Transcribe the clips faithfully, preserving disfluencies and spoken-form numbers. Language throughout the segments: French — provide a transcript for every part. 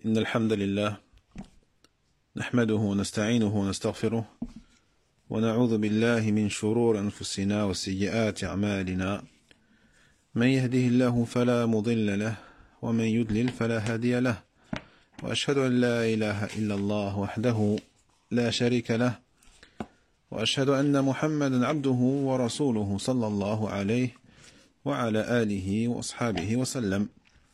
إن الحمد لله نحمده ونستعينه ونستغفره ونعوذ بالله من شرور أنفسنا وسيئات أعمالنا. من يهده الله فلا مضل له ومن يضلل فلا هادي له، وأشهد أن لا إله إلا الله وحده لا شريك له، وأشهد أن محمدا عبده ورسوله صلى الله عليه وعلى آله وأصحابه وسلم.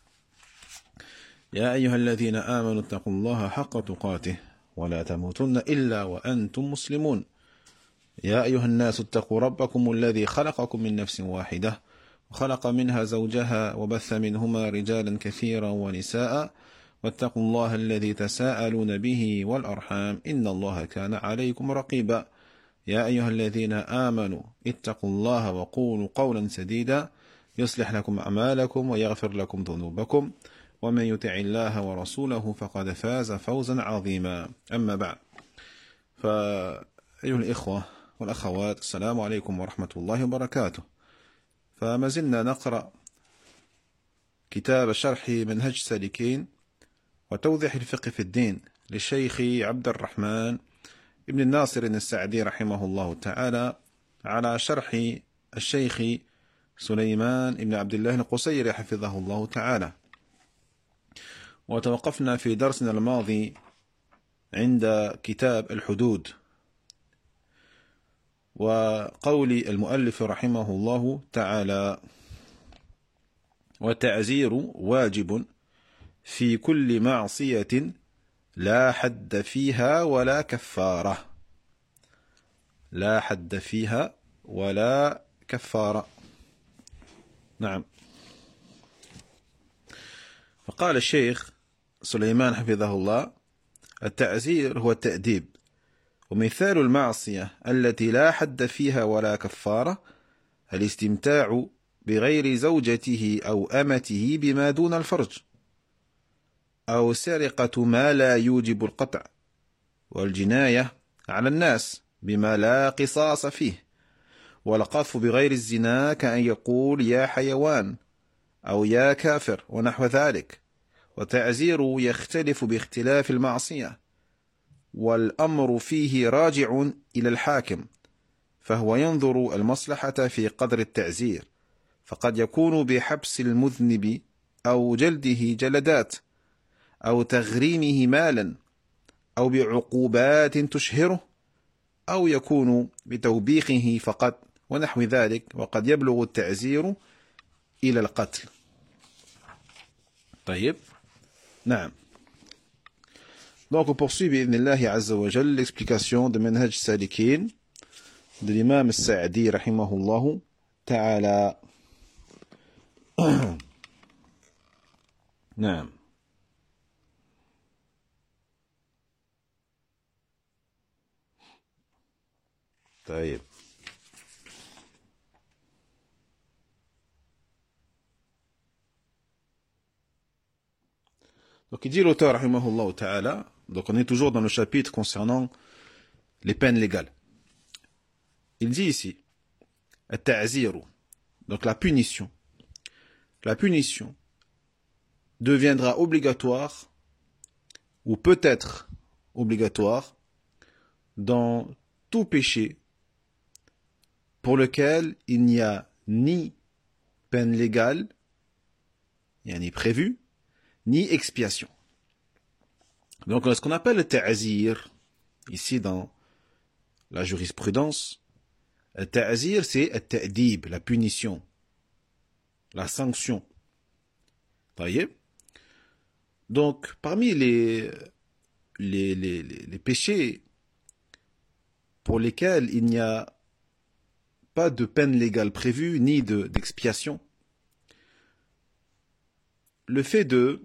يا أيها الذين آمنوا اتقوا الله حق تقاته ولا تموتن إلا وأنتم مسلمون. يا أيها الناس اتقوا ربكم الذي خلقكم من نفس واحدة وخلق منها زوجها وبث منهما رجالا كثيرا ونساء، واتقوا الله الذي تساءلون به والأرحام إن الله كان عليكم رقيبا. يا أيها الذين آمنوا اتقوا الله وقولوا قولا سديدا يصلح لكم أعمالكم ويغفر لكم ذنوبكم، ومن يطع الله ورسوله فقد فاز فوزا عظيما. أما بعد، فأيها الإخوة والأخوات، السلام عليكم ورحمة الله وبركاته. فما زلنا نقرأ كتاب شرح منهج السالكين وتوضيح الفقه في الدين للشيخ عبد الرحمن ابن الناصر السعدي رحمه الله تعالى، على شرح الشيخ سليمان ابن عبد الله القصيري حفظه الله تعالى. وتوقفنا في درسنا الماضي عند كتاب الحدود، وقول المؤلف رحمه الله تعالى: والتعزير واجب في كل معصية لا حد فيها ولا كفارة. لا حد فيها ولا كفارة. نعم. فقال الشيخ سليمان حفظه الله: التعزير هو التأديب، ومثال المعصية التي لا حد فيها ولا كفارة الاستمتاع بغير زوجته أو أمته بما دون الفرج، أو سرقة ما لا يوجب القطع، والجناية على الناس بما لا قصاص فيه، والقذف بغير الزنا كأن يقول يا حيوان أو يا كافر ونحو ذلك. وتعزير يختلف باختلاف المعصية، والأمر فيه راجع إلى الحاكم، فهو ينظر المصلحة في قدر التعزير، فقد يكون بحبس المذنب أو جلده جلدات، أو تغريمه مالا، أو بعقوبات تشهره، أو يكون بتوبيخه فقط ونحو ذلك، وقد يبلغ التعزير إلى القتل. طيب، نعم. Donc on poursuit bi'idhnillahi azza wa jal l'explication de Manhaj Salikin de l'imam Sa'di rahimahullahu ta'ala. نعم. طيب. Donc il dit l'auteur rahimahullah ta'ala, donc on est toujours dans le chapitre concernant les peines légales. Il dit ici at-ta'ziru, donc la punition. La punition deviendra obligatoire ou peut être obligatoire dans tout péché pour lequel il n'y a ni peine légale, ni prévue, ni expiation. Donc ce qu'on appelle le ta'zir ici dans la jurisprudence, le ta'zir c'est le ta'dib, la punition, la sanction. Voyez? Donc parmi les, les, les, les, les péchés pour lesquels il n'y a pas de peine légale prévue ni de, d'expiation, le fait de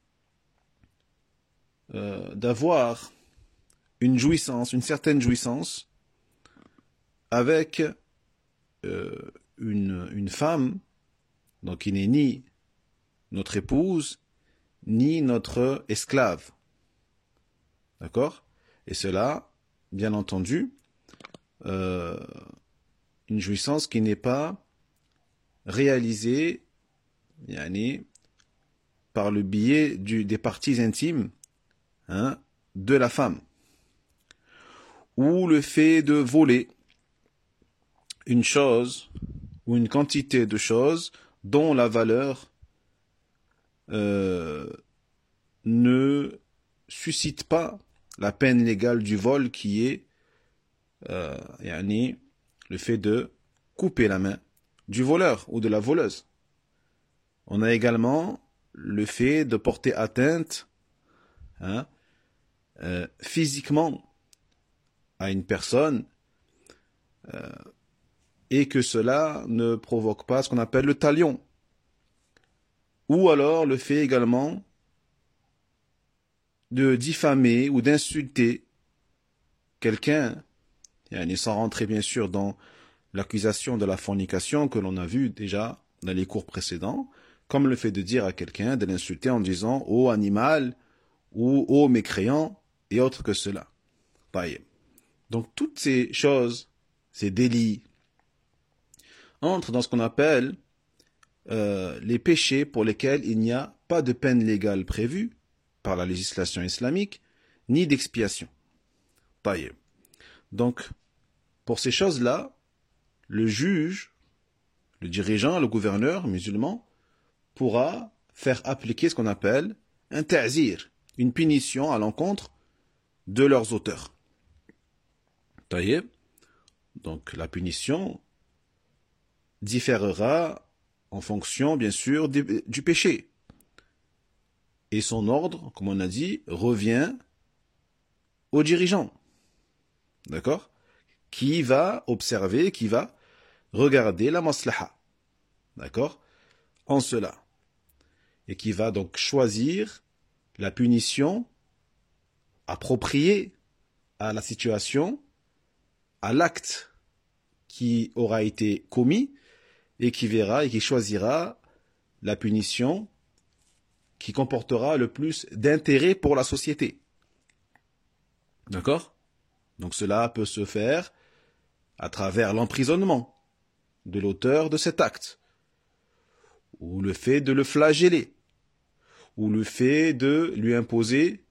Euh, d'avoir une jouissance, une certaine jouissance avec euh, une, une femme, donc qui n'est ni notre épouse, ni notre esclave. D'accord? Et cela, bien entendu, euh, une jouissance qui n'est pas réalisée yani, par le biais du, des parties intimes, hein, de la femme, ou le fait de voler une chose ou une quantité de choses dont la valeur euh, ne suscite pas la peine légale du vol, qui est euh, yani, le fait de couper la main du voleur ou de la voleuse. On a également le fait de porter atteinte, hein, euh, physiquement à une personne, euh, et que cela ne provoque pas ce qu'on appelle le talion. Ou alors le fait également de diffamer ou d'insulter quelqu'un, yani sans rentrer bien sûr dans l'accusation de la fornication que l'on a vu déjà dans les cours précédents, comme le fait de dire à quelqu'un, de l'insulter en disant « ô animal » ou « ô mécréant » et autres que cela. Donc toutes ces choses, ces délits, entrent dans ce qu'on appelle euh, les péchés pour lesquels il n'y a pas de peine légale prévue par la législation islamique, ni d'expiation. Donc, pour ces choses-là, le juge, le dirigeant, le gouverneur musulman, pourra faire appliquer ce qu'on appelle un ta'zir, une punition à l'encontre de leurs auteurs. Donc, la punition différera en fonction, bien sûr, du, du péché. Et son ordre, comme on a dit, revient au dirigeant. D'accord? Qui va observer, qui va regarder la maslaha. D'accord? En cela. Et qui va donc choisir la punition appropriée à la situation, à l'acte qui aura été commis, et qui verra et qui choisira la punition qui comportera le plus d'intérêt pour la société. D'accord? Donc cela peut se faire à travers l'emprisonnement de l'auteur de cet acte, ou le fait de le flageller, ou le fait de lui imposer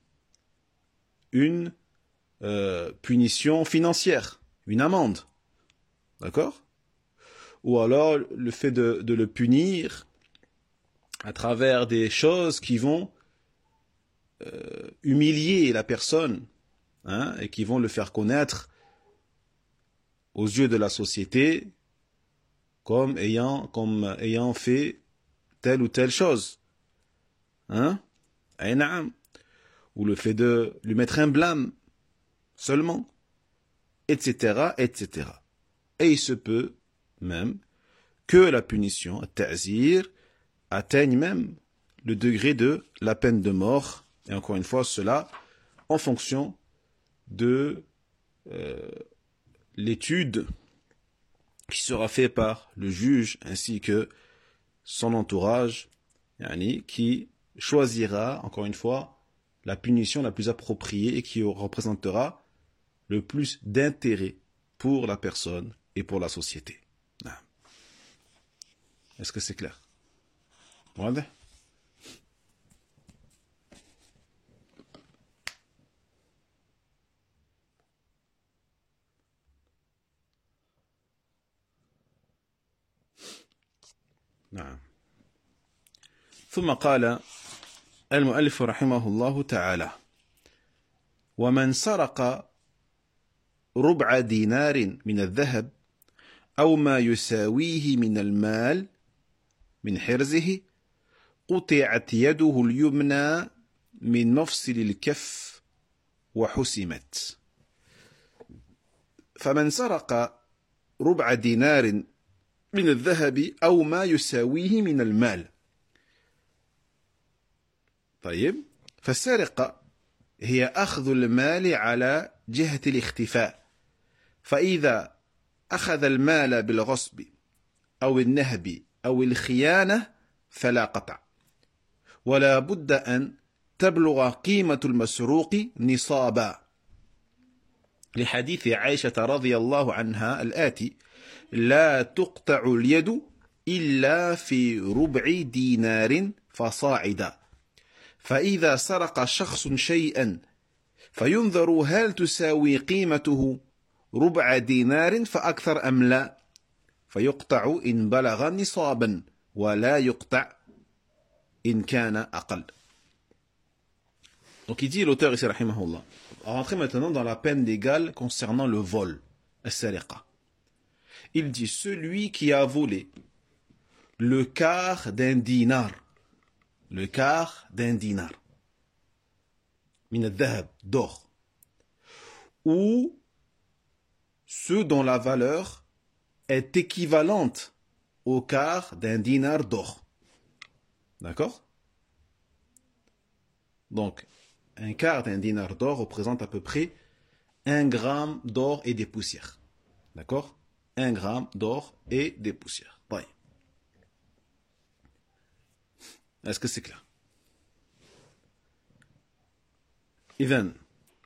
une euh, punition financière, une amende. D'accord? Ou alors le fait de, de le punir à travers des choses qui vont euh, humilier la personne, hein, et qui vont le faire connaître aux yeux de la société comme ayant, comme ayant fait telle ou telle chose. Hein? Ou le fait de lui mettre un blâme seulement, et cetera, et cetera. Et il se peut même que la punition, ta'zir, atteigne même le degré de la peine de mort. Et encore une fois, cela en fonction de euh, l'étude qui sera faite par le juge ainsi que son entourage, yani, qui choisira, encore une fois, la punition la plus appropriée et qui représentera le plus d'intérêt pour la personne et pour la société. Est-ce que c'est clair? واضح؟ نعم. ثم قال المؤلف رحمه الله تعالى: ومن سرق ربع دينار من الذهب أو ما يساويه من المال من حرزه قطعت يده اليمنى من مفصل الكف وحسمت. فمن سرق ربع دينار من الذهب أو ما يساويه من المال. طيب، فالسرقة هي أخذ المال على جهة الاختفاء، فإذا أخذ المال بالغصب أو النهب أو الخيانة فلا قطع، ولا بد أن تبلغ قيمة المسروق نصابا، لحديث عائشة رضي الله عنها الآتي: لا تقطع اليد إلا في ربع دينار فصاعدا فإذا سرق شخص شيئا فينظر هل تساوي قيمته ربع دينار فأكثر أم لا فيقطع إن بلغ نصابا ولا يقطع إن كان أقل. Donc il dit l'auteur ici rahimahullah. On va rentrer maintenant dans la peine légale concernant le vol, as-sariqa. Il dit celui qui a volé le quart d'un dinar, le quart d'un dinar, min al-dhahab, d'or, ou ce dont la valeur est équivalente au quart d'un dinar d'or. D'accord? Donc, un quart d'un dinar d'or représente à peu près un gramme d'or et des poussières. D'accord? Un gramme d'or et des poussières. Bye. Est-ce que c'est clair? إذن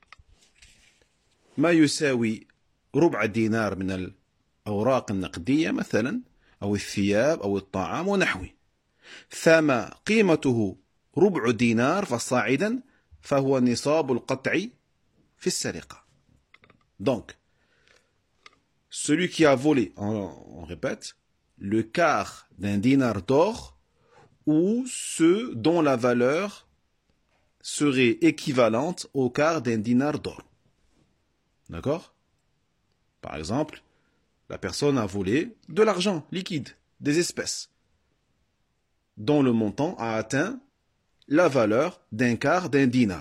ما يساوي ربع دينار من الأوراق النقدية مثلا أو الثياب أو الطعام ونحوه فما قيمته ربع دينار فصاعدا فهو نصاب القطع في السرقة. Donc, celui qui a volé, on, on répète, le quart d'un dinar d'or ou ceux dont la valeur serait équivalente au quart d'un dinar d'or. D'accord? Par exemple, la personne a volé de l'argent liquide, des espèces, dont le montant a atteint la valeur d'un quart d'un dinar.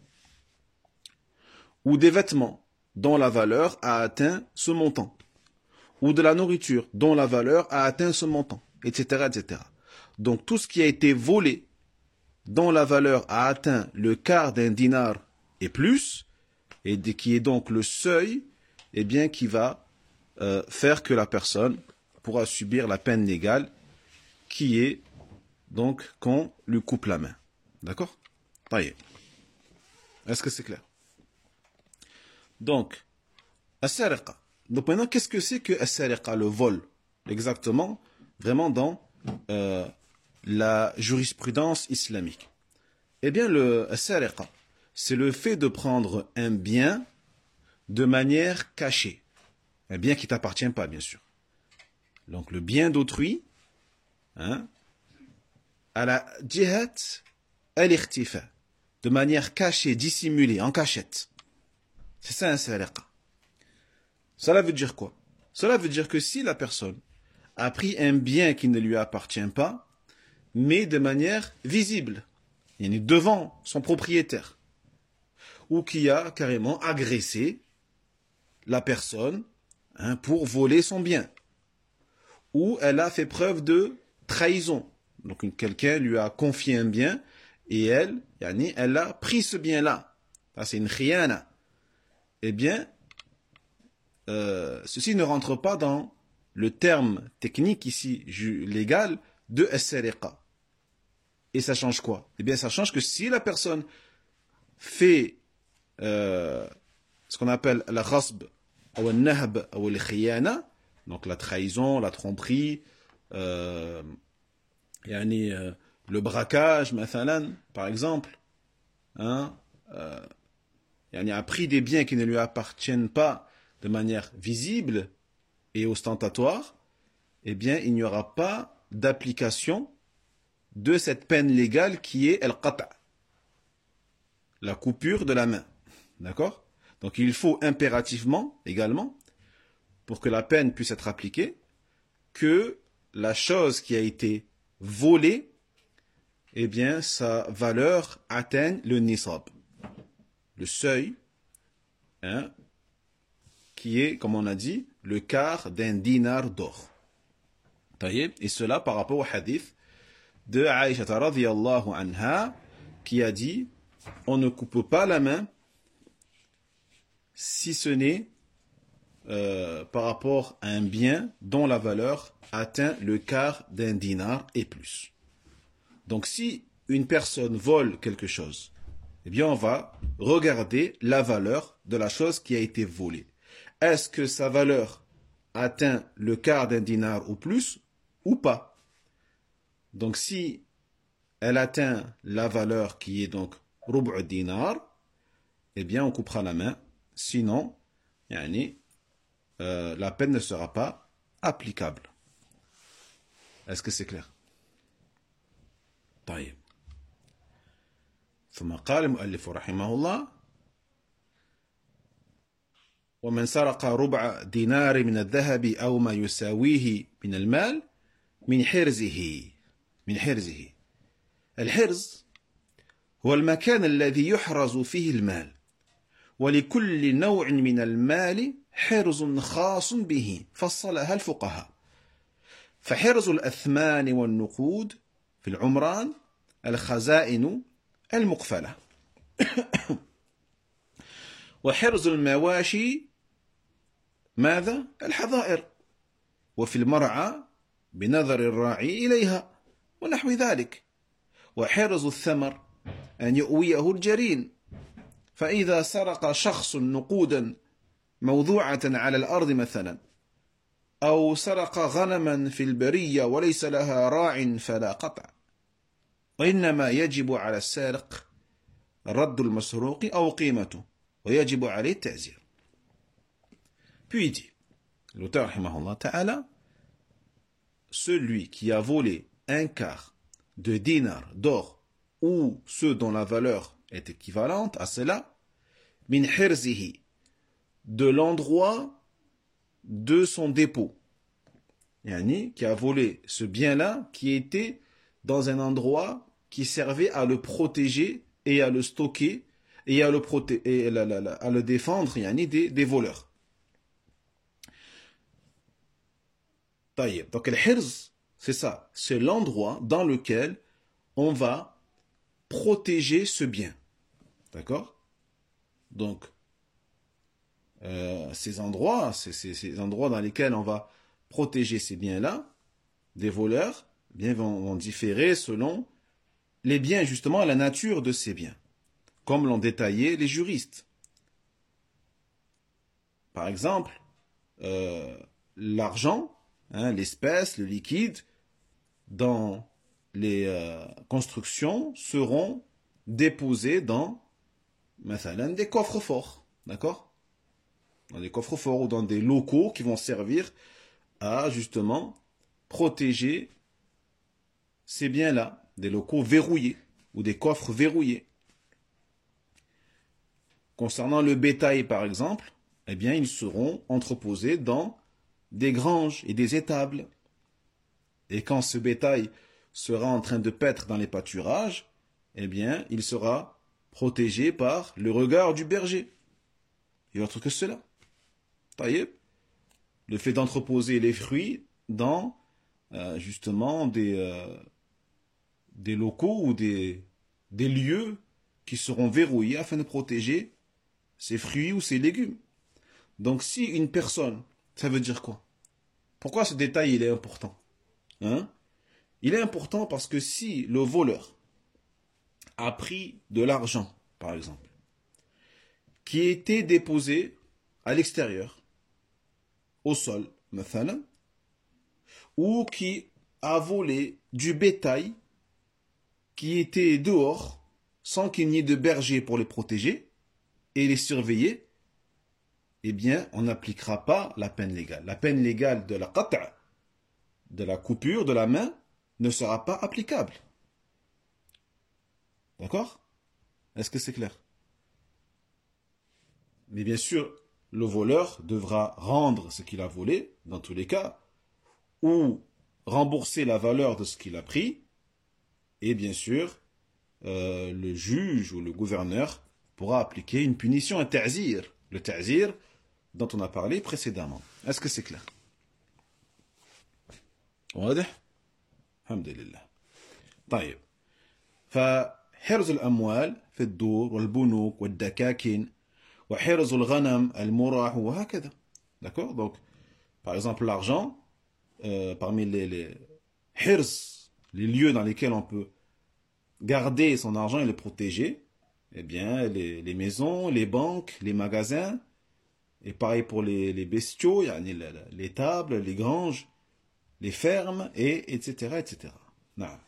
Ou des vêtements dont la valeur a atteint ce montant. Ou de la nourriture dont la valeur a atteint ce montant, et cetera, et cetera. Donc tout ce qui a été volé dont la valeur a atteint le quart d'un dinar et plus, et qui est donc le seuil, eh bien, qui va euh, faire que la personne pourra subir la peine légale, qui est donc qu'on lui coupe la main. D'accord? Est-ce que c'est clair? Donc, as-sariqa. Donc maintenant, qu'est-ce que c'est que as-sariqa, le vol? Exactement, vraiment dans euh, la jurisprudence islamique. Eh bien, le as-sariqa, c'est le fait de prendre un bien de manière cachée. Un bien qui ne t'appartient pas, bien sûr. Donc, le bien d'autrui, hein, à la djihat al-ikhtifa, de manière cachée, dissimulée, en cachette. C'est ça un sariqa. Cela veut dire quoi? Cela veut dire que si la personne a pris un bien qui ne lui appartient pas, mais de manière visible, il est devant son propriétaire, ou qui a carrément agressé la personne, hein, pour voler son bien, ou elle a fait preuve de trahison. Donc quelqu'un lui a confié un bien et elle, yani, elle a pris ce bien-là. Ça, c'est une khiyana. Eh bien, euh, ceci ne rentre pas dans le terme technique ici, légal, de as-sariqa. Et ça change quoi? Eh bien, ça change que si la personne fait euh, ce qu'on appelle la khasb, ou le nahb, ou le khiyana, donc la trahison, la tromperie, euh, yani, euh, le braquage, mathalan, par exemple, hein, euh, yani, a pris des biens qui ne lui appartiennent pas de manière visible et ostentatoire, eh bien, il n'y aura pas d'application de cette peine légale qui est al-qata', la coupure de la main. D'accord? Donc, il faut impérativement, également, pour que la peine puisse être appliquée, que la chose qui a été volée, eh bien, sa valeur atteigne le nisab, le seuil, hein, qui est, comme on a dit, le quart d'un dinar d'or. Et cela par rapport au hadith de Aïcha radhiyallahu anha, qui a dit, on ne coupe pas la main si ce n'est euh, par rapport à un bien dont la valeur atteint le quart d'un dinar et plus. Donc si une personne vole quelque chose, eh bien on va regarder la valeur de la chose qui a été volée. Est-ce que sa valeur atteint le quart d'un dinar ou plus, ou pas. Donc si elle atteint la valeur qui est donc rubu' dinar, eh bien on coupera la main. Sinon, yani, euh, la peine ne sera pas applicable. Est-ce que c'est clair? طيب. ثم قال المؤلف رحمه الله: ومن سرق ربع دينار من الذهب أو ما يساويه من المال من حرزه من حرزه. الحرز هو المكان الذي يحرز فيه المال، ولكل نوع من المال حرز خاص به فصلها الفقهاء. فحرز الأثمان والنقود في العمران الخزائن المقفلة، وحرز المواشي ماذا؟ الحظائر، وفي المرعى بنظر الراعي إليها ونحو ذلك. وحرز الثمر أن يؤويه الجرين، فإذا سرق شخص نقودا موضوعة على الأرض مثلا، أو سرق غنما في البرية وليس لها راع فلا قطع، وإنما يجب على السارق رد المسروق أو قيمته ويجب عليه التعزير. Puis il dit, l'auteur rahimahullah ta'ala, celui qui a volé un quart de dinar d'or ou ceux dont la valeur est équivalente à cela, min hirzihi, de l'endroit de son dépôt, yani, qui a volé ce bien-là qui était dans un endroit qui servait à le protéger et à le stocker et à le, proté et à, la, la, la, à le défendre, yani, des, des voleurs. Donc le hirz, c'est ça, c'est l'endroit dans lequel on va protéger ce bien. D'accord? Donc, euh, ces endroits, ces, ces, ces endroits dans lesquels on va protéger ces biens-là, des voleurs, bien vont, vont différer selon les biens, justement, la nature de ces biens, comme l'ont détaillé les juristes. Par exemple, euh, l'argent, hein, l'espèce, le liquide, dans les euh, constructions seront déposés dans مثلا, des coffres forts, d'accord? Dans des coffres forts ou dans des locaux qui vont servir à justement protéger ces biens-là, des locaux verrouillés ou des coffres verrouillés. Concernant le bétail par exemple, eh bien ils seront entreposés dans des granges et des étables. Et quand ce bétail sera en train de paître dans les pâturages, eh bien, il sera protégé par le regard du berger. Et autre que cela. Taïeb. Le fait d'entreposer les fruits dans, euh, justement, des, euh, des locaux ou des, des lieux qui seront verrouillés afin de protéger ces fruits ou ces légumes. Donc, si une personne, ça veut dire quoi? Pourquoi ce détail il est important? Hein? Il est important parce que si le voleur a pris de l'argent, par exemple, qui était déposé à l'extérieur, au sol, مثلا, ou qui a volé du bétail qui était dehors, sans qu'il n'y ait de berger pour les protéger et les surveiller, eh bien, on n'appliquera pas la peine légale. La peine légale de la qata', de la coupure de la main, ne sera pas applicable. D'accord? Est-ce que c'est clair? Mais bien sûr, le voleur devra rendre ce qu'il a volé, dans tous les cas, ou rembourser la valeur de ce qu'il a pris, et bien sûr, euh, le juge ou le gouverneur pourra appliquer une punition, un ta'zir. Le ta'zir dont on a parlé précédemment. Est-ce que c'est clair? واضح؟ الحمد لله. طيب. فحرز الأموال في الدور والبنوك والدكاكين وحرز الغنم المراح وهكذا. D'accord? Donc, par exemple, l'argent, euh, parmi les, les hirz, les lieux dans lesquels on peut garder son argent et le protéger, eh bien, les, les maisons, les banques, les magasins, et pareil pour les, les bestiaux, les tables, les granges, les fermes, et etc. etc. نعم.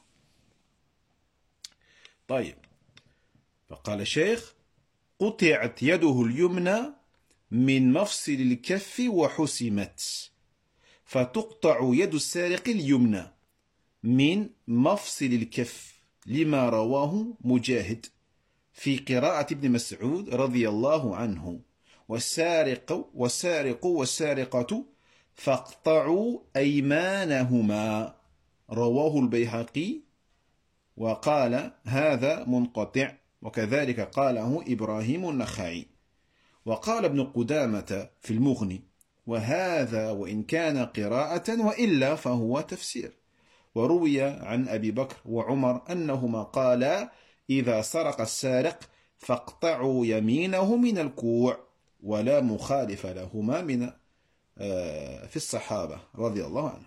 طيب. فقال الشيخ قطعت يده اليمنى من مفصل الكف وحسمت فتقطع يد السارق اليمنى من مفصل الكف لما رواه مجاهد في قراءة ابن مسعود رضي الله عنه والسارق والسارق والسارقة فاقطعوا أيمانهما رواه البيهقي وقال هذا منقطع وكذلك قاله إبراهيم النخعي وقال ابن قدامة في المغني وهذا وإن كان قراءة وإلا فهو تفسير وروي عن أبي بكر وعمر أنهما قالا إذا سرق السارق فاقطعوا يمينه من الكوع ولا مخالف لهما من في الصحابة رضي الله عنهم.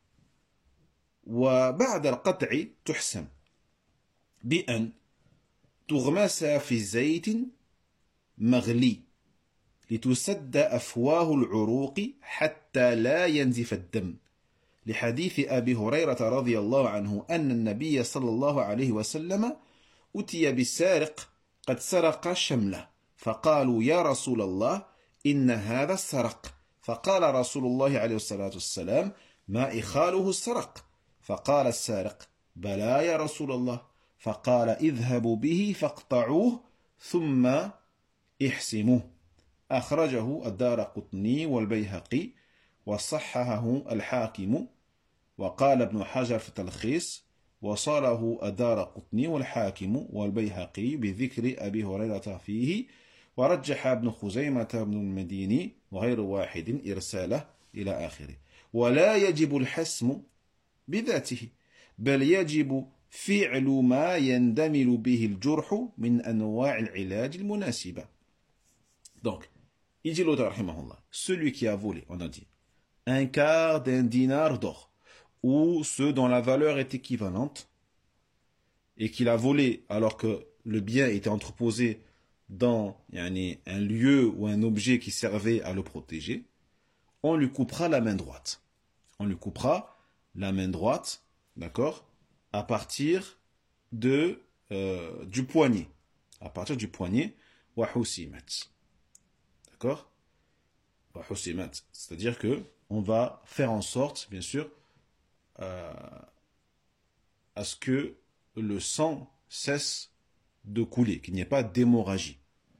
وبعد القطع تحسم بأن تغمس في زيت مغلي لتسد أفواه العروق حتى لا ينزف الدم لحديث أبي هريرة رضي الله عنه أن النبي صلى الله عليه وسلم أتي بالسارق قد سرق شمله فقالوا يا رسول الله إن هذا السرق فقال رسول الله عليه الصلاة والسلام ما إخاله السرق فقال السارق بلى يا رسول الله فقال اذهبوا به فاقطعوه ثم احسموه أخرجه الدارقطني والبيهقي وصححه الحاكم وقال ابن حجر في التلخيص وصاله الدارقطني والحاكم والبيهقي بذكر أبي هريرة فيه ورجح ابن خزيمة بن المديني وغير واحد إرساله إلى آخره. ولا يجب الحسم بذاته بل يجب فعل ما يندمل به الجرح من أنواع العلاج المناسبة. Donc, il dit l'auteur, rahimahullah, celui qui a volé, on a dit, un quart d'un dinar d'or, ou ceux dont la valeur est équivalente, et qu'il a volé alors que le bien était entreposé dans yani, un lieu ou un objet qui servait à le protéger, on lui coupera la main droite. On lui coupera la main droite, d'accord, à partir de, euh, du poignet. À partir du poignet, wahusimat. D'accord? C'est-à-dire que on va faire en sorte, bien sûr, euh, à ce que le sang cesse de couler, qu'il n'y ait pas d'hémorragie.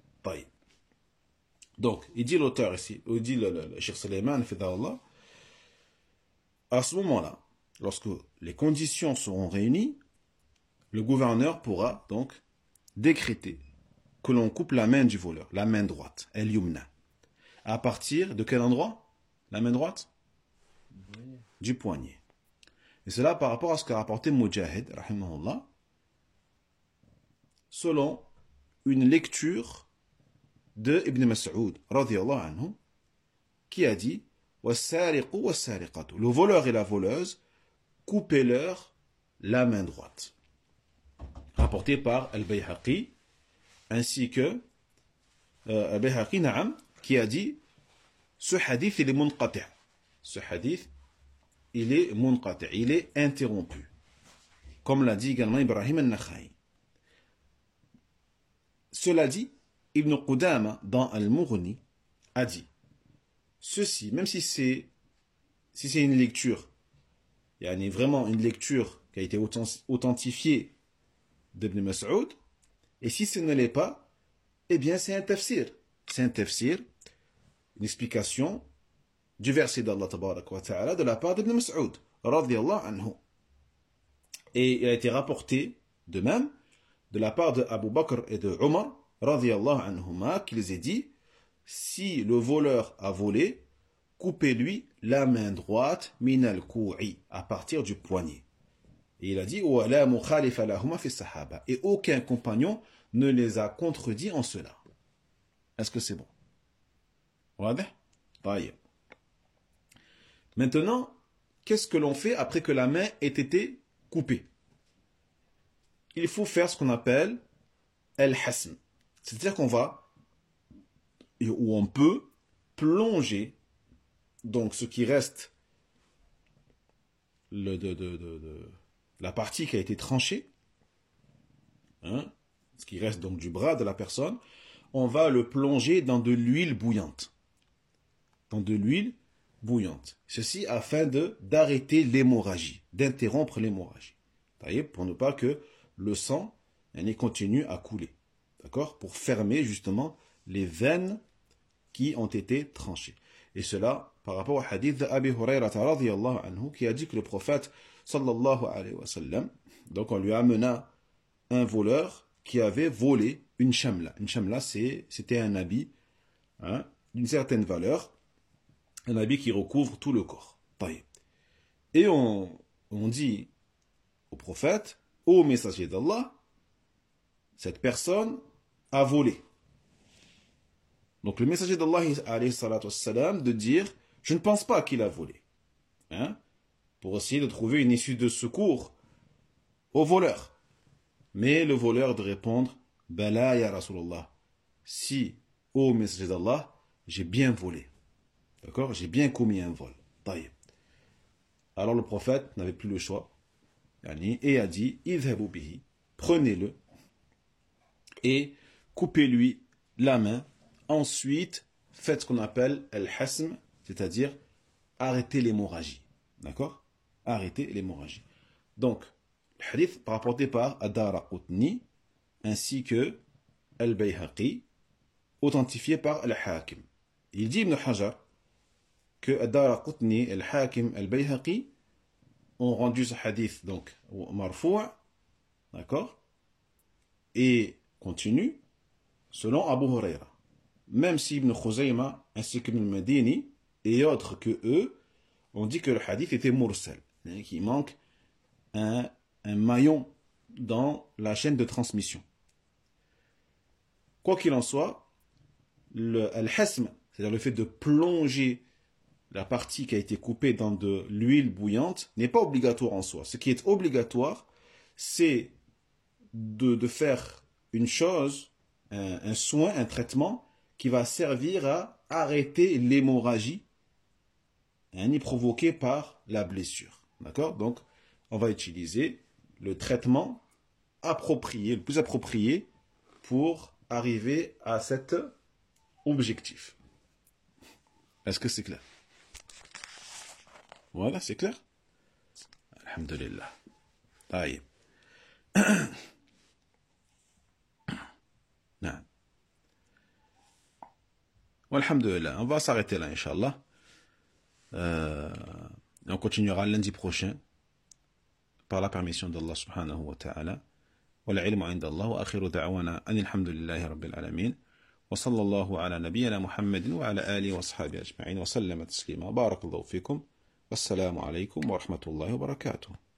Donc, il dit l'auteur ici, il dit le, le, le Cheikh Suleiman, à ce moment-là, lorsque les conditions seront réunies, le gouverneur pourra donc décréter que l'on coupe la main du voleur, la main droite, el-yumna. À partir de quel endroit? La main droite? Oui. Du poignet. Et cela par rapport à ce qu'a rapporté Mujahid, rahimahullah, selon une lecture de Ibn Mas'ud, radiyallahu anhu, qui a dit وَالسَّارِقُ وَالسَّارِقَةُ le voleur et la voleuse, coupez-leur la main droite. Rapporté par Al-Bayhaqi, ainsi que euh, Al-Bayhaqi, na'am, qui a dit ce hadith il est munqati'. Ce hadith il est munqati', il est interrompu. Comme l'a dit également Ibrahim al-Nakhai. Cela dit, Ibn Qudama dans Al-Mughni a dit ceci, même si c'est si c'est une lecture, il y a vraiment une lecture qui a été authentifiée d'Ibn Mas'ud, et si ce ne l'est pas, eh bien c'est un tafsir. C'est un tafsir, une explication du verset d'Allah tabaraka wa ta'ala de la part d'Ibn Mas'ud, radiyallahu anhu. Et il a été rapporté de même de la part de Abu Bakr et de Omar, radiyallahu anhuma, qu'ils aient dit si le voleur a volé, coupez-lui la main droite min al-ku'i, à partir du poignet. Et il a dit wa la mukhalifa lahuma fi sahaba, et aucun compagnon ne les a contredits en cela. Est-ce que c'est bon? Maintenant, qu'est-ce que l'on fait après que la main ait été coupée? Il faut faire ce qu'on appelle al-hasm. C'est-à-dire qu'on va, ou on peut, plonger donc ce qui reste le, de, de, de, de, la partie qui a été tranchée, hein, ce qui reste donc du bras de la personne, on va le plonger dans de l'huile bouillante. Dans de l'huile bouillante. Ceci afin de d'arrêter l'hémorragie, d'interrompre l'hémorragie. Pour ne pas que le sang continue à couler. D'accord? Pour fermer justement les veines qui ont été tranchées. Et cela par rapport au hadith d'Abi Hurayrata radiyallahu anhu qui a dit que le prophète sallallahu alayhi wa sallam, donc on lui amena un voleur qui avait volé une shamla. Une shamla, c'était un habit, hein, d'une certaine valeur, un habit qui recouvre tout le corps. Et on, on dit au prophète, ô messager d'Allah, cette personne a volé. Donc le messager d'Allah alayhi salatu wassalam de dire, je ne pense pas qu'il a volé. Hein, pour essayer de trouver une issue de secours au voleur. Mais le voleur de répondre, Bala ya Rasulallah, si, ô messager d'Allah, j'ai bien volé. D'accord? J'ai bien commis un vol. Taïb. Alors le prophète n'avait plus le choix. Et a dit, idhabu bihi, prenez-le et coupez-lui la main. Ensuite, faites ce qu'on appelle al-hasm, c'est-à-dire arrêter l'hémorragie. D'accord? Arrêter l'hémorragie. Donc, le hadith rapporté par Ad-Daraqutni ainsi que Al-Bayhaqi, authentifié par Al-Hakim. Il dit Ibn Hajar que Ad-Daraqutni, Al-Hakim, Al-Bayhaqi ont rendu ce hadith donc marfou', d'accord, et continue selon Abu Huraira. Même si Ibn Khuzayma ainsi que Ibn Madini et autres que eux ont dit que le hadith était mursal, qu'il manque un, un maillon dans la chaîne de transmission. Quoi qu'il en soit, le al-hasm, c'est-à-dire le fait de plonger la partie qui a été coupée dans de l'huile bouillante, n'est pas obligatoire en soi. Ce qui est obligatoire, c'est de, de faire une chose, un, un soin, un traitement qui va servir à arrêter l'hémorragie hein, provoquée par la blessure. D'accord? Donc, on va utiliser le traitement approprié, le plus approprié pour arriver à cet objectif. Est-ce que c'est clair? Voilà, c'est clair? Alhamdulillah. Taïb. Alhamdulillah. On va s'arrêter là, Inch'Allah. Euh, on continuera lundi prochain par la permission d'Allah subhanahu wa ta'ala. والعلم عند الله وآخر دعوانا أن الحمد لله رب العالمين وصلى الله على نبينا محمد وعلى آله وصحبه أجمعين وسلم تسليما بارك الله فيكم والسلام عليكم ورحمة الله وبركاته.